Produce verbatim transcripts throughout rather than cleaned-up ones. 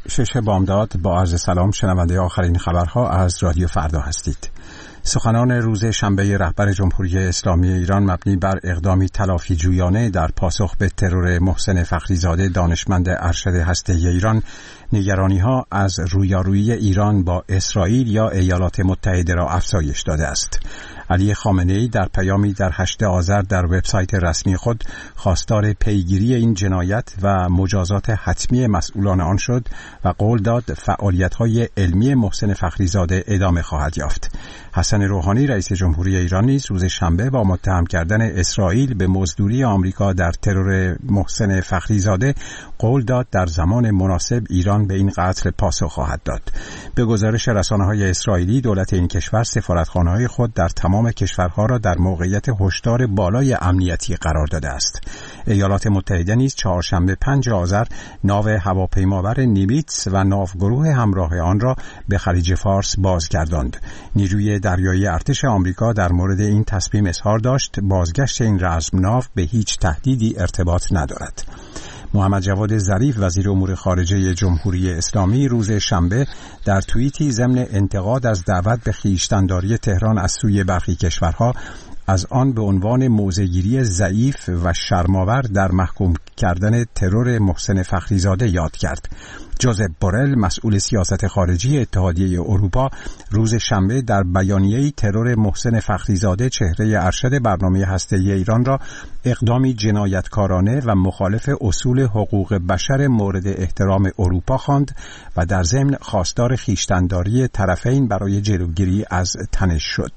شش بامداد با عرض سلام شنونده آخرین خبرها از رادیو فردا هستید. سخنان روز شنبه رهبر جمهوری اسلامی ایران مبنی بر اقدامی تلافی جویانه در پاسخ به ترور محسن فخریزاده دانشمند ارشد هسته‌ای ایران نگرانی‌ها از رویارویی ایران با اسرائیل یا ایالات متحده را افزایش داده است. علی خامنه‌ای در پیامی در هشتم آذر در وبسایت رسمی خود خواستار پیگیری این جنایت و مجازات حتمی مسئولان آن شد و قول داد فعالیت‌های علمی محسن فخریزاده ادامه خواهد یافت. حسن روحانی رئیس جمهوری ایران نیز روز شنبه با متهم کردن اسرائیل به مزدوری آمریکا در ترور محسن فخریزاده قول داد در زمان مناسب ایران به این قتل پاسخ خواهد داد. به گزارش رسانه‌های اسرائیلی دولت این کشور سفارتخانه‌های خود در تمام کشورها را در موقعیت هشدار بالای امنیتی قرار داده است. ایالات متحده نیز چهارشنبه پنجم آذر ناو هواپیمابر نیمیتس و ناوگروه همراه آن را به خلیج فارس بازگرداند. نیروی دریایی ارتش آمریکا در مورد این تصمیم اظهار داشت بازگشت این رزمناو به هیچ تهدیدی ارتباط ندارد. محمد جواد ظریف وزیر امور خارجه جمهوری اسلامی روز شنبه در توییتی ضمن انتقاد از دعوت به خویشتن‌داری تهران از سوی برخی کشورها از آن به عنوان موضع‌گیری ضعیف و شرم‌آور در محکوم کردن ترور محسن فخریزاده یاد کرد. جوزپ بورل مسئول سیاست خارجی اتحادیه اروپا روز شنبه در بیانیه‌ای ترور محسن فخریزاده چهره ارشد برنامه هسته‌ای ایران را اقدامی جنایتکارانه و مخالف اصول حقوق بشر مورد احترام اروپا خواند و در ضمن خواستار خویشتن‌داری طرفین برای جلوگیری از تنش شد.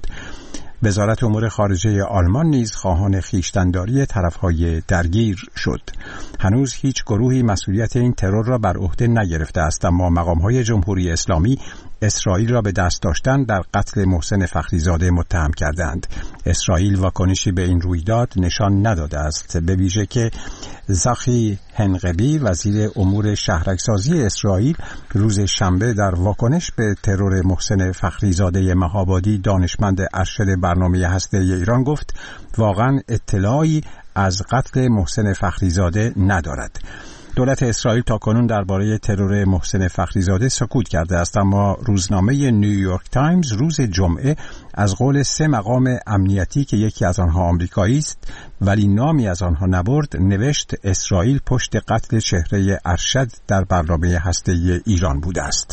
وزارت امور خارجه آلمان نیز خواهان خویشتن‌داری طرف‌های درگیر شد. هنوز هیچ گروهی مسئولیت این ترور را بر عهده نگرفته است، اما مقام‌های جمهوری اسلامی اسرائیل را به دست داشتن در قتل محسن فخریزاده متهم کردند. اسرائیل واکنشی به این رویداد نشان نداده است، به ویژه که زاخی هنقبی وزیر امور شهرک‌سازی اسرائیل روز شنبه در واکنش به ترور محسن فخریزاده مهابادی دانشمند ارشد برنامه هسته‌ای ایران گفت واقعا اطلاعی از قتل محسن فخریزاده ندارد. دولت اسرائیل تاکنون درباره ترور محسن فخریزاده سکوت کرده است، اما روزنامه نیویورک تایمز روز جمعه از قول سه مقام امنیتی که یکی از آنها آمریکایی است ولی نامی از آنها نبرد نوشت اسرائیل پشت قتل چهره ارشد در برنامه هسته‌ای ایران بوده است.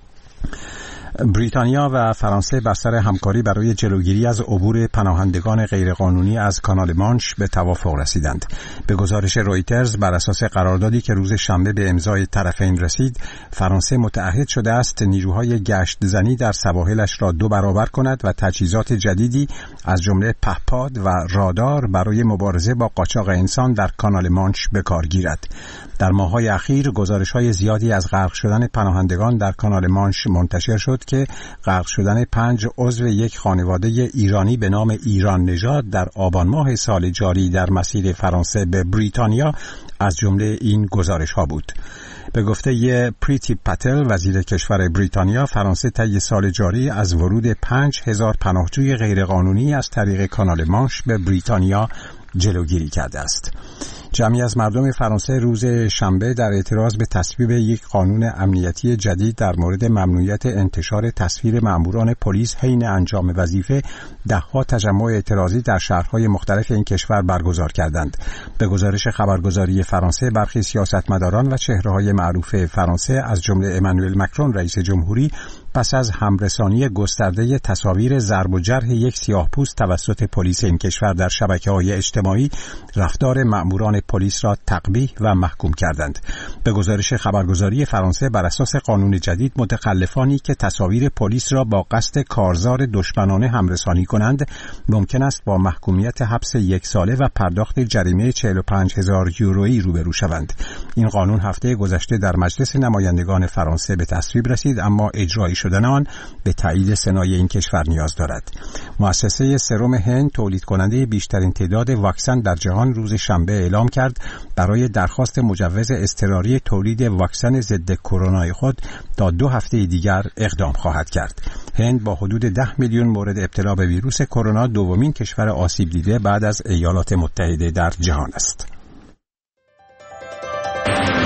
بریتانیا و فرانسه بر سر همکاری برای جلوگیری از عبور پناهندگان غیرقانونی از کانال مانش به توافق رسیدند. به گزارش رویترز بر اساس قراردادی که روز شنبه به امضای طرفین رسید، فرانسه متعهد شده است نیروهای گشت زنی در سواحلش را دو برابر کند و تجهیزات جدیدی از جمله پهپاد و رادار برای مبارزه با قاچاق انسان در کانال مانش به کار گیرد. در ماه‌های اخیر گزارش‌های زیادی از غرق شدن پناهندگان در کانال مانش منتشر شد که غرق شدن پنج عضو یک خانواده ایرانی به نام ایران نژاد در آبان ماه سال جاری در مسیر فرانسه به بریتانیا از جمله این گزارش‌ها بود. به گفته پریتی پتل وزیر کشور بریتانیا، فرانسه طی سال جاری از ورود پنج هزار پناهجوی غیرقانونی از طریق کانال مانش به بریتانیا جلوگیری کرده است. جمعی از مردم فرانسه روز شنبه در اعتراض به تصویب یک قانون امنیتی جدید در مورد ممنوعیت انتشار تصویر ماموران پلیس حین انجام وظیفه ده‌ها تجمع اعتراضی در شهرهای مختلف این کشور برگزار کردند. به گزارش خبرگزاری فرانسه برخی سیاستمداران و چهره‌های معروف فرانسه از جمله امانوئل مکرون رئیس جمهوری پس از همرسانی گسترده تصاویر ضرب و جرح یک سیاه‌پوست توسط پلیس این کشور در شبکه‌های اجتماعی رفتار مأموران پلیس را تقبیح و محکوم کردند. به گزارش خبرگزاری فرانسه بر اساس قانون جدید متخلفانی که تصاویر پلیس را با قصد کارزار دشمنانه همرسانی کنند ممکن است با محکومیت حبس یک ساله و پرداخت جریمه چهل و پنج هزار یورویی روبرو شوند. این قانون هفته گذشته در مجلس نمایندگان فرانسه به تصویب رسید، اما اجرایی شدن آن به تایید سنای این کشور نیاز دارد. مؤسسه سرم هند تولید کننده بیشترین تعداد واکسن در جهان روز شنبه اعلام کرد برای درخواست مجوز اضطراری تولید واکسن ضد کرونا خود تا دو هفته دیگر اقدام خواهد کرد. هند با حدود ده میلیون مورد ابتلا به ویروس کرونا دومین کشور آسیب دیده بعد از ایالات متحده در جهان است.